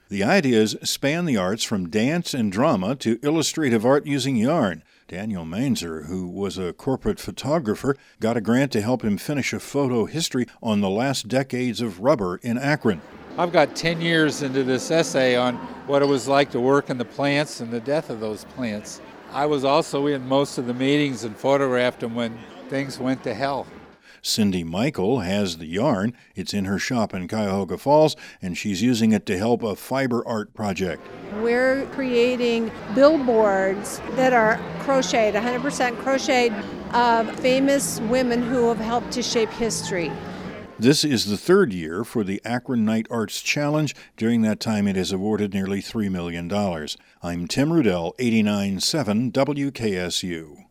The ideas span the arts from dance and drama to illustrative art using yarn. Daniel Mainzer, who was a corporate photographer, got a grant to help him finish a photo history on the last decades of rubber in Akron. I've got 10 years into this essay on what it was like to work in the plants and the death of those plants. I was also in most of the meetings and photographed them when things went to hell. Cindy Michael has the yarn. It's in her shop in Cuyahoga Falls, and she's using it to help a fiber art project. We're creating billboards that are crocheted, 100% crocheted, of famous women who have helped to shape history. This is the third year for the Akron Night Arts Challenge. During that time, it has awarded nearly $3 million. I'm Tim Rudell, 89.7 WKSU.